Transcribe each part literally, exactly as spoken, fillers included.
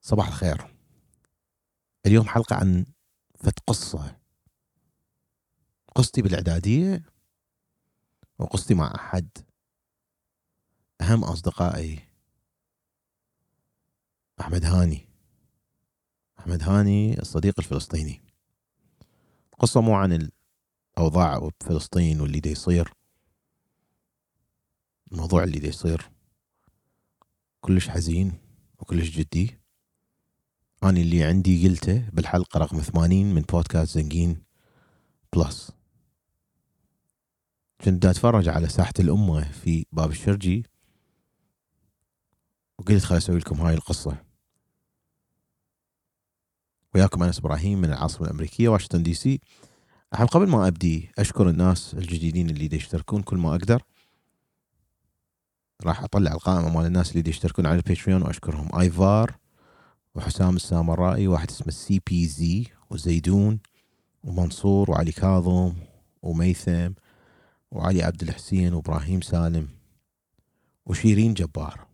صباح الخير. اليوم حلقة عن فت قصة قصتي بالإعدادية وقصتي مع أحد أهم أصدقائي أحمد هاني أحمد هاني الصديق الفلسطيني. قصة مو عن الأوضاع بفلسطين واللي دا يصير، الموضوع اللي دا يصير كلش حزين وكلش جدي. أنا اللي عندي قلته بالحلقة رقم ثمانين من بودكاست زنقين بلس. كنت دا أتفرج على ساحة الأمة في باب الشرجي وقلت خلي أسوي لكم هاي القصة. وياكم أنس إبراهيم من العاصمة الأمريكية واشنطن دي سي. أحب قبل ما أبدي أشكر الناس الجديدين اللي دي يشتركون كل ما أقدر. راح أطلع القائمة مال الناس اللي دي يشتركون على الباتريون وأشكرهم: آيفار وحسام السامرائي، واحد اسمه سي بي زي، وزيدون ومنصور وعلي كاظم وميثم وعلي عبد الحسين وإبراهيم سالم وشيرين جبار.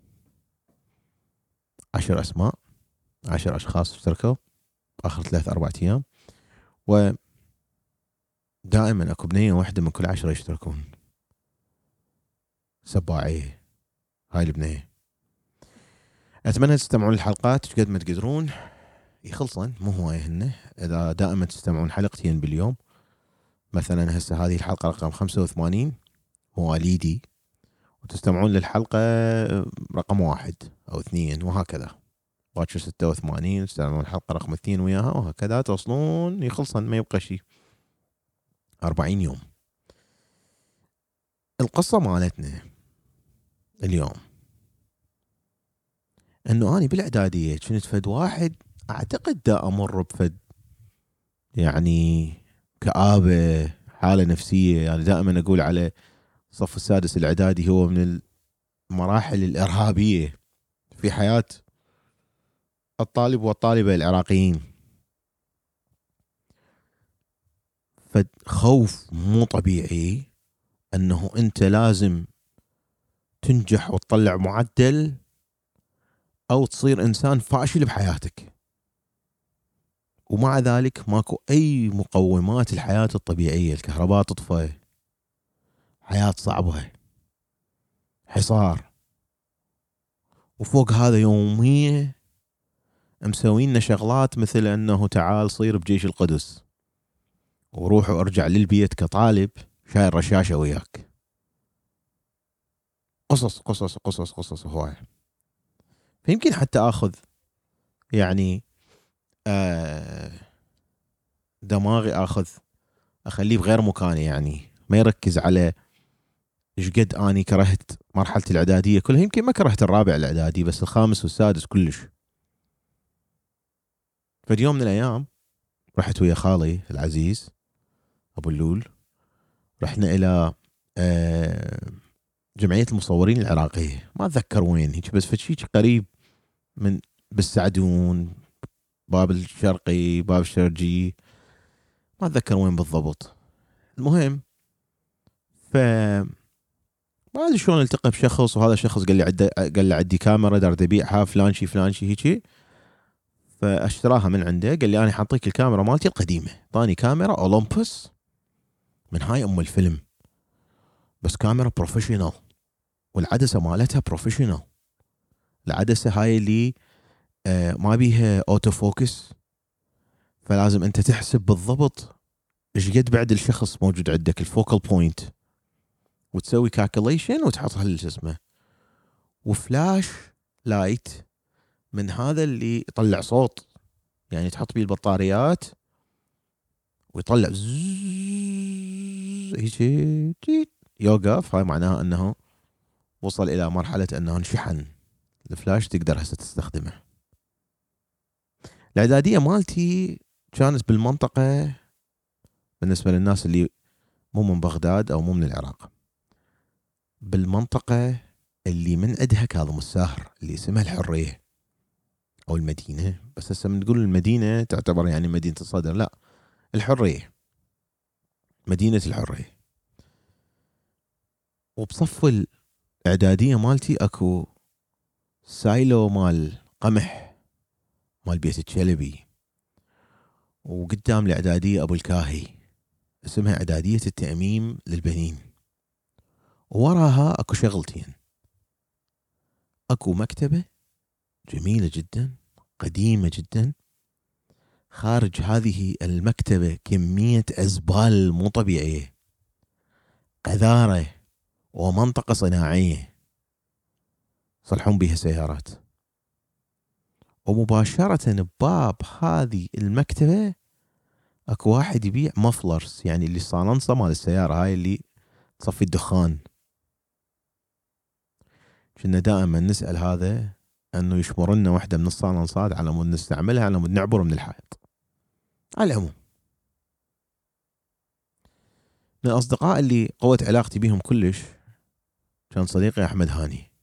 عشر أسماء، عشر أشخاص اشتركوا آخر ثلاث أربعة أيام، ودائما أكو بنية واحدة من كل عشرة يشتركون. سباعية هاي البنية. أتمنى تستمعون للحلقات قد ما تقدرون، يخلصن مو هواية هن. إذا دائما تستمعون حلقتين باليوم، مثلا هسه هذه الحلقة رقم خمسة وثمانين مواليدي، وتستمعون للحلقة رقم واحد أو اثنين وهكذا. باكر ستة وثمانين تستمعون الحلقة رقم اثنين وياها وهكذا توصلون، يخلصن ما يبقى شيء. أربعين يوم. القصة مالتنا اليوم انه اني بالاعداديه كنت فد واحد اعتقد دا امر بفد يعني كآبه، حاله نفسيه. يعني دائما اقول على الصف السادس الاعدادي هو من المراحل الارهابيه في حياه الطالب والطالبه العراقيين. فد خوف مو طبيعي انه انت لازم تنجح وتطلع معدل او تصير انسان فاشل بحياتك، ومع ذلك ماكو أي مقومات الحياة الطبيعية. الكهرباء تطفى، حياة صعبة، حصار، وفوق هذا يومية مسوينا شغلات مثل أنه تعال صير بجيش القدس وروح وارجع للبيت كطالب شايل رشاشة وياك. قصص قصص قصص قصص هواية. فيمكن حتى أخذ يعني آه دماغي أخذ أخليه بغير مكانه، يعني ما يركز على إيش قد أني كرهت مرحلة الإعدادية كلها. يمكن ما كرهت الرابع الإعدادي، بس الخامس والسادس كلش. فدي يوم من الأيام رحت ويا خالي العزيز أبو اللول، رحنا إلى جمعية المصورين العراقية، ما أتذكر وين هيك، بس فشي قريب من بالسعدون، باب الشرقي، باب الشرجي، ما أتذكر وين بالضبط. المهم ف ما ادري شلون التقى بشخص، وهذا الشخص قال لي عد... قال لي عندي كاميرا دار ابيعها فلان شي فلان شي هيجي، فاشتراها من عنده. قال لي انا حاطيك الكاميرا مالتي القديمه. طاني كاميرا اولمبس من هاي ام الفيلم، بس كاميرا بروفيشنال، والعدسه مالتها بروفيشنال. العدسه هاي اللي آه ما بيها اوتو فوكس، فلازم انت تحسب بالضبط ايش قد بعد الشخص موجود عندك الفوكال بوينت، وتسوي كالكوليشن وتحطها لش اسمه. وفلاش لايت من هذا اللي يطلع صوت، يعني تحط بيه البطاريات ويطلع هيك يوقف. هاي معناها انه وصل الى مرحلة انه انشحن الفلاش، تقدر هسه تستخدمه. الاعدادية مالتي كانت بالمنطقة، بالنسبة للناس اللي مو من بغداد او مو من العراق، بالمنطقة اللي من عندها كاظم الساهر اللي اسمها الحرية او المدينة. بس هسه من تقول المدينة تعتبر يعني مدينة الصدر، لا، الحرية، مدينة الحرية. وبصف الإعدادية مالتي أكو سايلو مال قمح مال بيت الشلبي، وقدام الإعدادية أبو الكاهي، اسمها إعدادية التأميم للبنين. ووراها أكو شغلتين، أكو مكتبة جميلة جدا قديمة جدا، خارج هذه المكتبة كمية أزبال مو طبيعية، قذارة، ومنطقة صناعية يصلحون بها سيارات. ومباشرة بباب هذه المكتبة اكو واحد يبيع مفلرز، يعني اللي صالنصة مال السيارة هاي اللي تصفي الدخان. كنا دائما نسأل هذا انه يشمر لنا واحدة من الصالنصات على مود نستعملها على مود نعبر من الحائط. على العموم، من الأصدقاء اللي قوت علاقتي بيهم كلش كان صديقي أحمد هاني.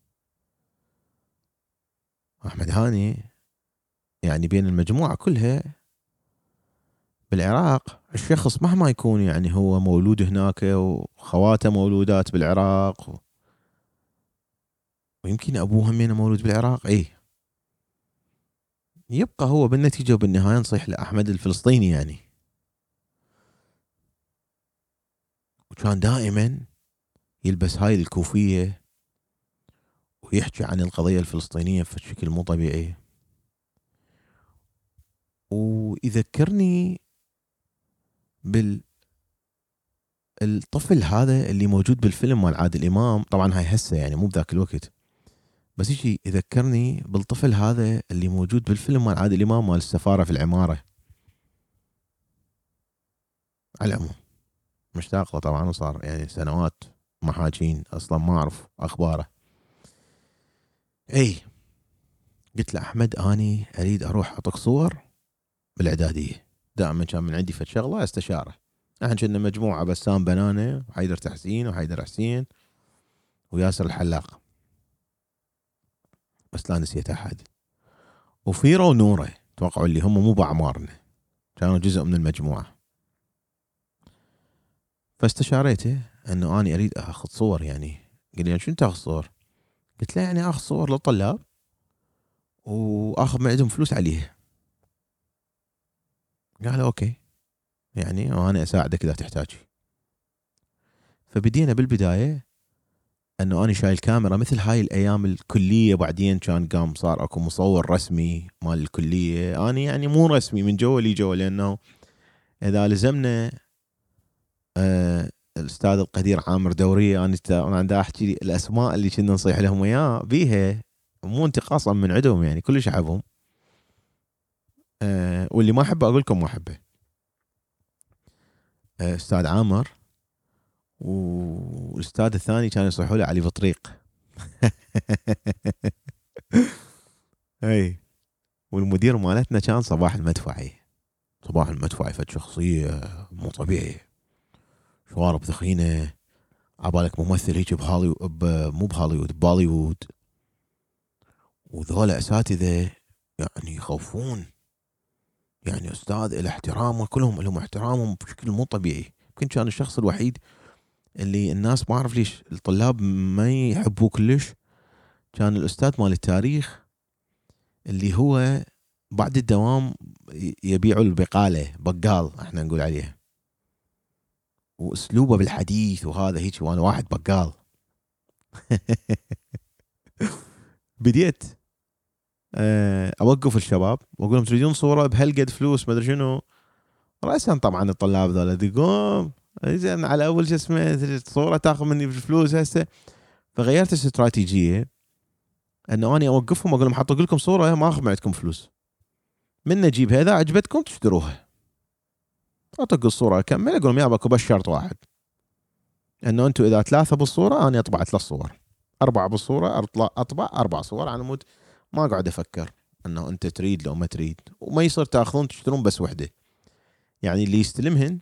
أحمد هاني يعني بين المجموعة كلها بالعراق، الشخص مهما يكون يعني هو مولود هناك وخواته مولودات بالعراق و... ويمكن أبوه همينه مولود بالعراق، إيه، يبقى هو بالنتيجة وبالنهاية نصيح لأحمد الفلسطيني يعني. وكان دائما يلبس هاي الكوفية ويحكي عن القضية الفلسطينية بشكل مو طبيعي. ويذكرني بال الطفل هذا اللي موجود بالفيلم مال عادل إمام، طبعا هاي هسه يعني مو بذاك الوقت، بس يجي يذكرني بالطفل هذا اللي موجود بالفيلم مال عادل إمام مال السفارة في العمارة. على العموم مشتاق له طبعا، وصار يعني سنوات محاكين اصلا ما اعرف اخباره. اي قلت له احمد اني اريد اروح اعطيك صور بالاعداديه، دائما كان من عندي فد شغله استشاره. احنا كنا مجموعه، بسام بنانه وحيدر تحسين وحيدر حسين وياسر الحلاق، بس لا نسيت احد. وفيرو ونوره توقعوا اللي هم مو باعمارنا، كانوا جزء من المجموعه. فاستشاريته انه اني اريد اخذ صور، يعني قال لي شو تاخذ صور؟ قلت له يعني اخذ صور للطلاب واخذ من عندهم فلوس عليها. قال اوكي، يعني وانا اساعدك اذا تحتاج. فبدينا بالبدايه انه انا شايل كاميرا مثل هاي الايام الكليه، بعدين كان قام صار اكو مصور رسمي مال الكليه، انا يعني مو رسمي من جوا لي جوا، لانه اذا لزمنا آه الاستاذ القدير عامر دوريه، انا انا دا احكي الاسماء اللي كنا نصيح لهم اياه بيها، مو انتقاصا من عندهم يعني كلش احبهم. آه واللي ما احبه اقول لكم ما احبه. آه استاذ عامر، والاستاذ الثاني كانوا يصيحوا له علي بطريق. اي، والمدير مالتنا كان صباح المدفعي. صباح المدفعي فد شخصيه مو طبيعي، شوارب ثخينه، عبالك ممثل هيك بهوليوود، مو بهوليوود، ببوليوود. وذولا اساتذه يعني يخوفون، يعني استاذ له احترامه، كلهم لهم احترامهم بشكل مو طبيعي. يمكن كان الشخص الوحيد اللي الناس ما اعرف ليش الطلاب ما يحبوه كلش، كان الاستاذ مال التاريخ اللي هو بعد الدوام يبيعوا البقاله، بقال احنا نقول عليه، واسلوبه بالحديث وهذا هيك، وانا واحد بقال. بديت اوقف الشباب واقول لهم تريدون صوره بهالقد فلوس ما ادري شنو. راسا طبعا الطلاب ذولا يقوم زين على اول شو اسمه صوره تاخذ مني فلوس هسه. فغيرت الاستراتيجيه انه اني اوقفهم اقول لهم حطوا لكم صوره ما اخذ من عندكم فلوس، من نجيبها اذا عجبتكم تشتروها. اطق الصوره اكمل اقول لهم يابا اكو بس شرط واحد، انه انتم اذا ثلاثه بالصوره انا اطبع ثلاث صور، اربعه بالصوره اطلع اطبع اربع صور، على مود ما اقعد افكر انه انت تريد لو ما تريد، وما يصير تاخذون تشترون بس وحده. يعني اللي يستلمهن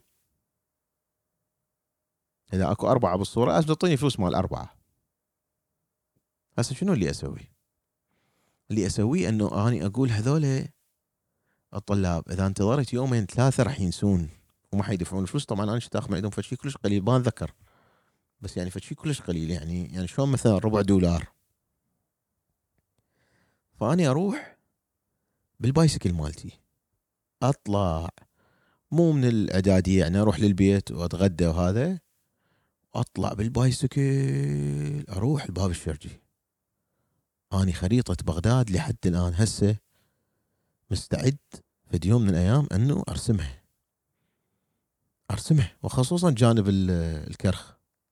اذا اكو اربعه بالصوره لازم تعطيني فلوس مال اربعه. هسه شنو اللي اسوي؟ اللي اسويه انه اني اقول هذول الطلاب اذا انتظرت يومين ثلاثه راح ينسون وما حيدفعون الفلوس. طبعا انا تاخذ من عندهم فشي كلش قليل، ما اتذكر، بس يعني فشي كلش قليل، يعني يعني شلون مثلا ربع دولار. فاني اروح بالبايسكل مالتي اطلع مو من الاعدادية، يعني اروح للبيت واتغدى وهذا، اطلع بالبايسكل اروح الباب الشرجي. اني خريطة بغداد لحد الان هسه مستعد في يوم من الايام انه ارسمها ارسمها وخصوصا جانب الكرخ.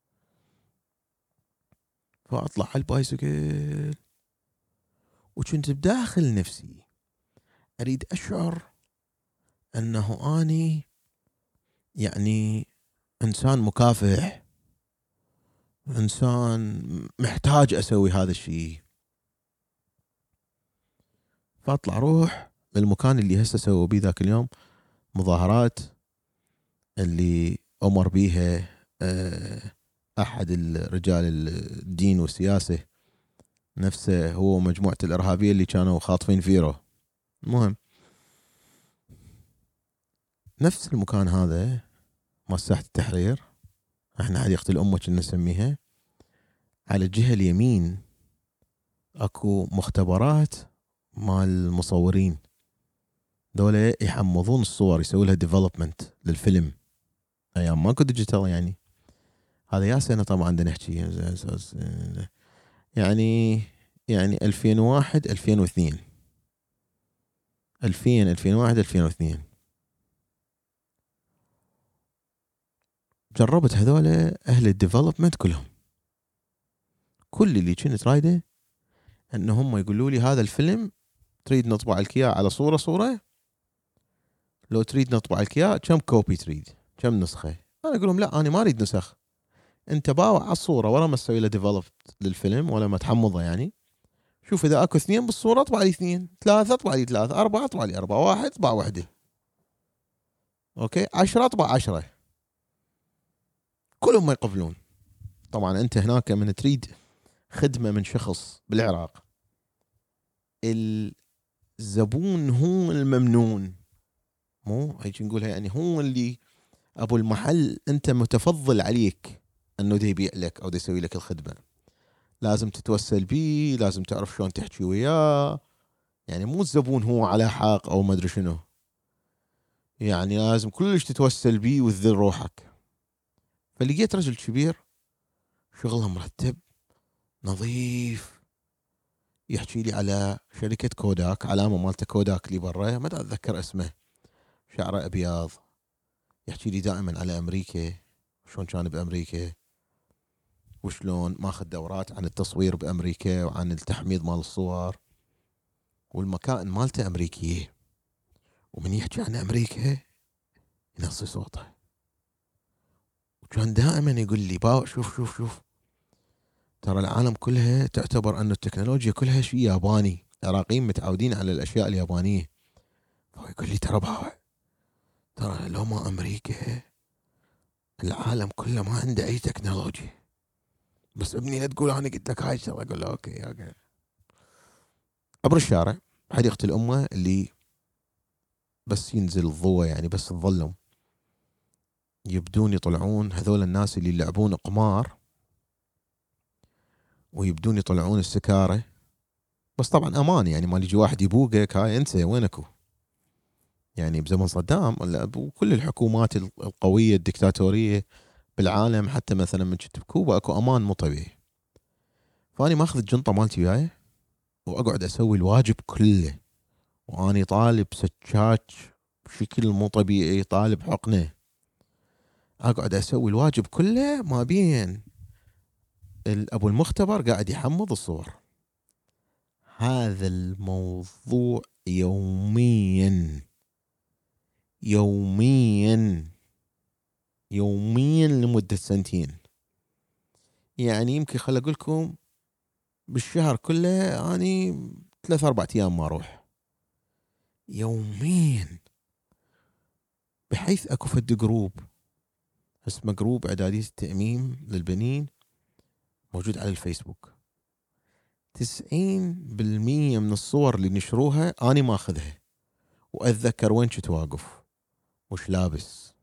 فاطلع على البايسكل وكنت بداخل نفسي اريد اشعر انه اني يعني انسان مكافح، انسان محتاج اسوي هذا الشيء. فاطلع اروح للمكان اللي هسه سووا بيه ذاك اليوم مظاهرات اللي امر بيها احد الرجال الدين والسياسه نفسه هو ومجموعه الارهابيه اللي كانوا خاطفين فيرو. المهم نفس المكان هذا مال ساحه التحرير، احنا حديقه الامه كنا نسميها، على الجهه اليمين اكو مختبرات مال المصورين دولة يحمضون الصور يسوي لها ديفلوبمنت للفيلم ايام ماكو ديجيتال. يعني هذا يا سنه طبعا بدنا نحكي يعني يعني ألفين وواحد ألفين واثنين ألفين ألفين وواحد ألفين واثنين جربت هذول اهل الديفلوبمنت كلهم. كل اللي كنت رايده ان هم يقولوا لي هذا الفيلم تريد نطبع لك اياه على صوره صوره، لو تريد نطبع لك اياه كم كوبي تريد كم نسخه. انا اقول لهم لا انا ما اريد نسخ، انت باوع على الصوره ولا ما تسوي له ديفلوب للفيلم ولا ما تحمضه. يعني شوف اذا اكو اثنين بالصوره اطبع لي اثنين، ثلاثه اطبع لي ثلاثه، اربعه اطبع لي اربعه، واحد اطبع واحده، اوكي عشرة اطبع عشرة. كلهم ما يقبلون. طبعا انت هناك من تريد خدمه من شخص بالعراق الزبون هو الممنون، مو هيك نقولها، يعني هو اللي ابو المحل انت متفضل عليك انه دي يبيع لك او دي يسوي لك الخدمه. لازم تتوسل بيه، لازم تعرف شلون تحكي وياه. يعني مو الزبون هو على حق او ما ادري شنو، يعني لازم كلش تتوسل بيه وتذل روحك. فلقيت رجل كبير شغله مرتب نظيف يحكي لي على شركة كوداك، علامة مالته كوداك اللي برا ما اتذكر اسمه، شعره ابيض، يحكي لي دائما على امريكا شلون كان بامريكا وشلون ماخذ دورات عن التصوير بامريكا وعن التحميض مال الصور، والمكائن مالته امريكيه. ومن يحكي عن امريكا ينصي صوته، وكان دائما يقول لي باو شوف شوف شوف ترى العالم كلها تعتبر أن التكنولوجيا كلها شيء ياباني، العراقيين متعودين على الأشياء اليابانية. فهو يقول لي ترى باو ترى لو ما أمريكا العالم كله ما عنده أي تكنولوجيا. بس ابني لا تقول أنا قلت لك هاي الشغلة. أقول له أوكي أوكي. عبر الشارع حديقة الأمة اللي بس ينزل الضوء، يعني بس تظلم يبدون يطلعون هذول الناس اللي يلعبون قمار ويبدون يطلعون السكارة. بس طبعا امان، يعني ما يجي واحد يبوقك هاي انسى وينكو. يعني بزمن صدام وكل الحكومات القويه الدكتاتوريه بالعالم، حتى مثلا من كنت بكوبا اكو امان مو طبيعي. فاني ماخذ الجنطه مالتي وياي واقعد اسوي الواجب كله، واني طالب سكاك بشكل مو طبيعي، طالب حقنه، اقعد اسوي الواجب كله ما بين ابو المختبر قاعد يحمض الصور. هذا الموضوع يوميا يوميا يوميا لمدة سنتين. يعني يمكن خل اقول لكم بالشهر كله يعني ثلاث اربع ايام ما اروح يوميا. بحيث اكو فد جروب اسمه جروب اعدادية التأميم للبنين موجود على الفيسبوك. تسعين بالمية من الصور اللي نشروها اني ما اخذها، واتذكر وين كنت واقف وش لابس.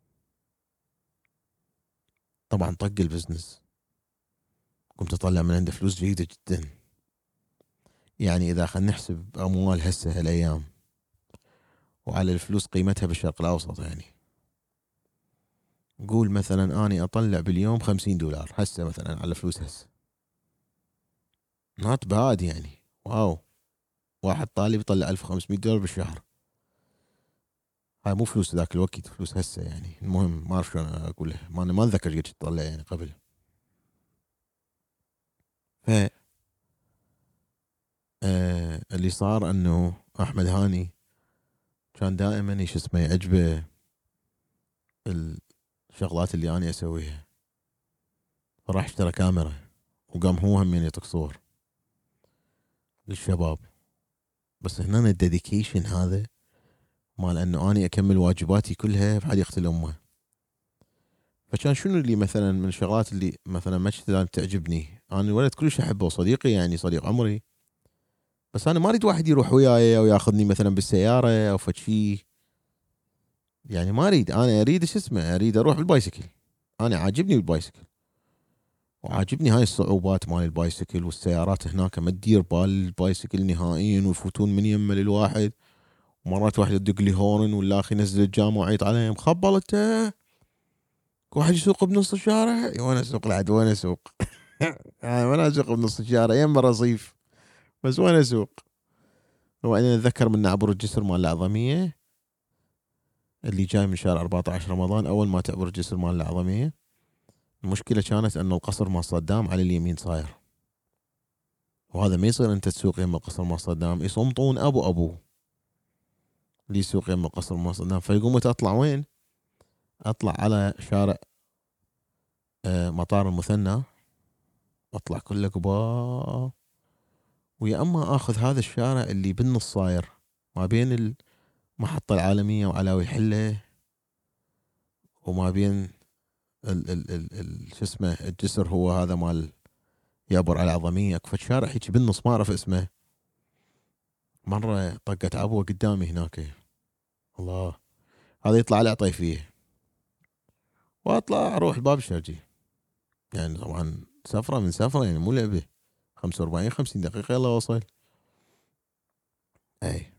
طبعا طق البزنس قمت اطلع من عنده فلوس جيدة جدا. يعني اذا خلينا نحسب اموال هسه هالايام وعلى الفلوس قيمتها بالشرق الأوسط. يعني قول مثلا أني أطلع باليوم خمسين دولار هسه مثلا على فلوس هسه، not bad يعني. واو، واحد طالب يطلع ألف وخمسمية دولار بالشهر. هاي مو فلوس ذاك الوقت، فلوس هسه يعني. المهم ما أعرف شلون أقولها، ما أنا ما أتذكر قد تطلع يعني قبل. ف آه اللي صار أنه أحمد هاني كان دائما ايش اسمه يعجبه الشغلات اللي أنا أسويها، فراح اشترى كاميرا وقام هو هم يعطيك صور للشباب. بس هنا الديديكيشن هذا مال انه اني اكمل واجباتي كلها بحديقة الامه. فكان شنو اللي مثلا من الشغلات اللي مثلا ما تعجبني، انا الولد كلش احبه وصديقي يعني صديق عمري، بس انا ما اريد واحد يروح وياي او ياخذني مثلا بالسياره او فشي. يعني ما اريد، انا اريد شو اسمه اريد اروح بالبايسكل. انا عاجبني البايسكل وعاجبني هاي الصعوبات مال البايسكل، والسيارات هناك ما تدير بال البايسكل نهائيا ويفوتون من يمه للواحد. مرات واحد يدق لي هورن ولا اخي ينزل الجام وعيط عليه مخبل انت، واحد يسوق بنص الشارع. وانا اسوق العد وين اسوق يعني وانا اسوق بنص الشارع يم رصيف، بس وين اسوق. وبعدين اتذكر من عبر الجسر مال الأعظمية اللي جاي من شارع أربعة عشر رمضان، اول ما تعبر الجسر مال الأعظمية المشكلة كانت انه القصر مال صدام على اليمين صاير، وهذا ما يصير انت تسوق يم القصر مال صدام، يصمطون ابو ابو اللي يسوق يم القصر مال صدام. فيقوموا اطلع وين؟ اطلع على شارع آه مطار المثنى، اطلع كله قباء، ويا اما اخذ هذا الشارع اللي بالنص صاير ما بين المحطة العالمية وعلاوي الحلة وما بين ال ال ال ال شو اسمه الجسر، هو هذا مال يعبر على العظمية. اكو شارع هيك بالنص ما اعرف اسمه. مرة طقت عبوة قدامي هناك، الله، هذا يطلع لي اعطي فيه واطلع اروح الباب الشرجي. يعني طبعا سفرة من سفرة يعني مو لعبة، خمسة وأربعين خمسين دقيقة يلا وصل. اي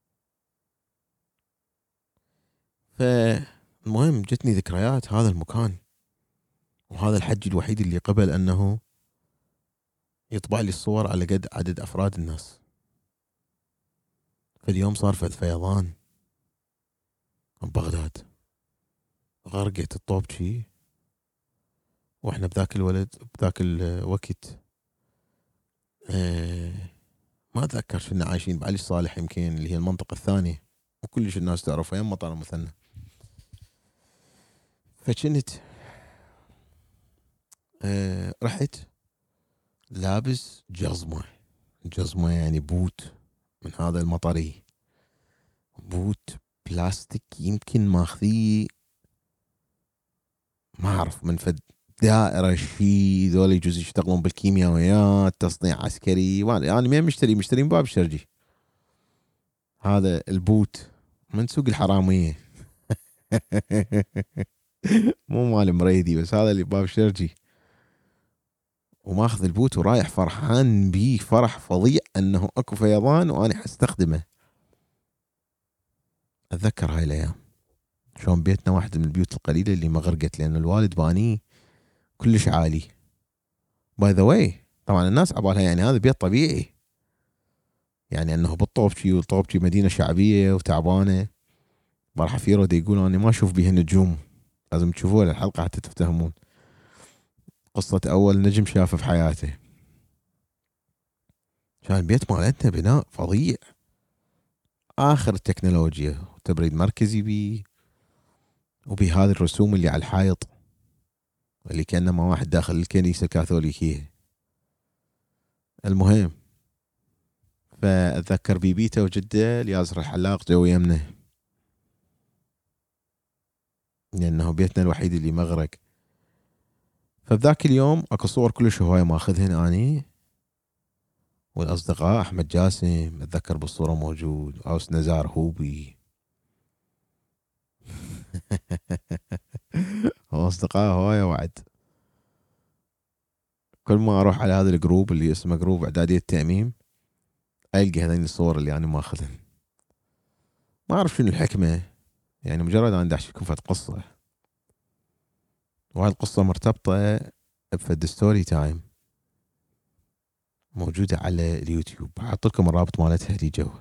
فالمهم جتني ذكريات هذا المكان، وهذا الحج الوحيد اللي قبل انه يطبع لي الصور على قد عدد افراد الناس. فاليوم صار فد فيضان ببغداد، غرقت الطوبشي، واحنا بذاك الولد بذاك الوقت اه ما اتذكر شنا عايشين بعلي الصالح يمكن اللي هي المنطقة الثانية وكلش الناس تعرفها يم مطار المثنى. فكنت اه رحت لابس جزمة، جزمة يعني بوت من هذا المطري، بوت بلاستيك يمكن ماخذيه ما اعرف من فد دائرة شي، ذول يجوز يشتغلون بالكيميائيات تصنيع عسكري. وانا يعني مين مشتري مشتري من باب الشرجي هذا البوت من سوق الحرامية مو مال مريدي، بس هذا اللي باب الشرجي. وماخذ البوت ورايح فرحان بيه فرح فظيع انه اكو فيضان وانا حستخدمه. اتذكر هاي الايام شلون بيتنا واحد من البيوت القليله اللي ما غرقت لان الوالد بانيه كلش عالي. باي ذا واي طبعا الناس عبالها يعني هذا بيت طبيعي، يعني انه بالطوبشي، والطوبشي مدينه شعبيه وتعبانه. راح فيرو دي يقول انا ما اشوف بيها نجوم، لازم تشوفوها الحلقه حتى تفتهمون قصه اول نجم شافه في حياته. كان البيت مالتنا بناء فظيع، اخر التكنولوجيا، تبريد مركزي بيه، وبهذه الرسوم اللي على الحائط اللي كانما واحد داخل الكنيسه الكاثوليكيه. المهم فاتذكر بيبيته وجده الياسر الحلاق جو يمنا، لانه بيتنا الوحيد اللي مغرق. فبذاك اليوم اكو صور كلش هوايه ماخذهن اني والاصدقاء. احمد جاسم اتذكر بالصوره موجود، اوس نزار هوبي اصدقاء هوايه وعد. كل ما اروح على هذا الجروب اللي اسمه جروب اعداديه التأميم القى هذين الصور اللي انا ماخذهن. ما أعرف شنو الحكمة، يعني مجرد أنا دا أحكي لكم فد قصة، وهاي القصة مرتبطة بفد ستوري تايم موجودة على اليوتيوب، حاط لكم الرابط مالتها لي جوا.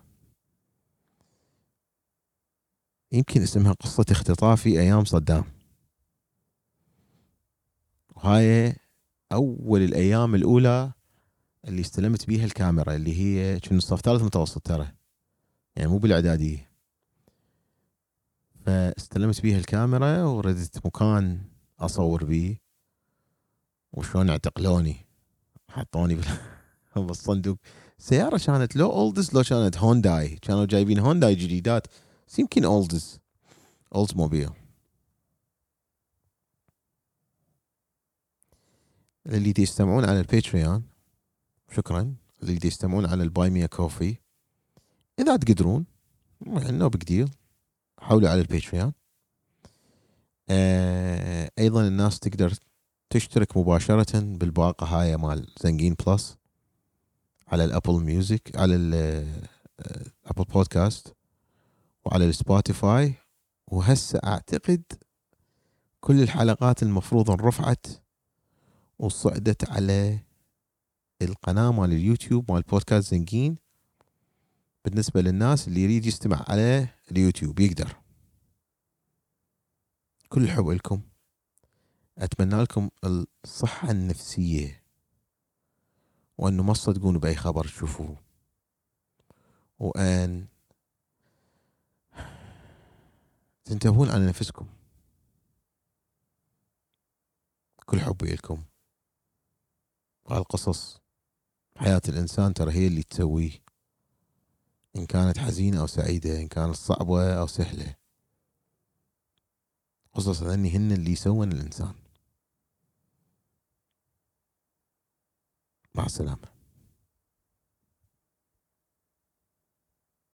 يمكن اسمها قصة اختطافي أيام صدام. وهاي أول الأيام الأولى اللي استلمت بيها الكاميرا، اللي هي كنت صف ثالث متوسط ترى، يعني مو بالإعدادية. فاستلمت بيها الكاميرا وردت مكان أصور بيه، وشلون اعتقلوني حطوني بالصندوق. سيارة كانت لو أولدز، لو كانت هونداي، كانوا جايبين هونداي جديدات، بس يمكن أولدز، أولدز موبيل. اللي دي يستمعون على الباتريون شكرا، اللي دي يستمعون على الباي ميا كوفي إذا تقدرون، نو بيج ديل، حولوا على الباتريون. آه أيضا الناس تقدر تشترك مباشرة بالباقة هاي مال زنقين بلس على الأبل ميوزك، على الأبل بودكاست، وعلى السبوتيفاي. وهسه أعتقد كل الحلقات المفروض انرفعت وصعدت على القناة مال اليوتيوب مال بودكاست زنقين. بالنسبة للناس اللي يريد يستمع على اليوتيوب يقدر. كل الحب لكم، أتمنى لكم الصحة النفسية، وأنه ما تصدقون بأي خبر تشوفوه، وأن تنتبهون على نفسكم. كل حبي لكم. هالقصص حياة الإنسان ترى هي اللي تسويه، إن كانت حزينة أو سعيدة، إن كانت صعبة أو سهلة. قصص ذني هن اللي يسوون الإنسان. مع السلامة.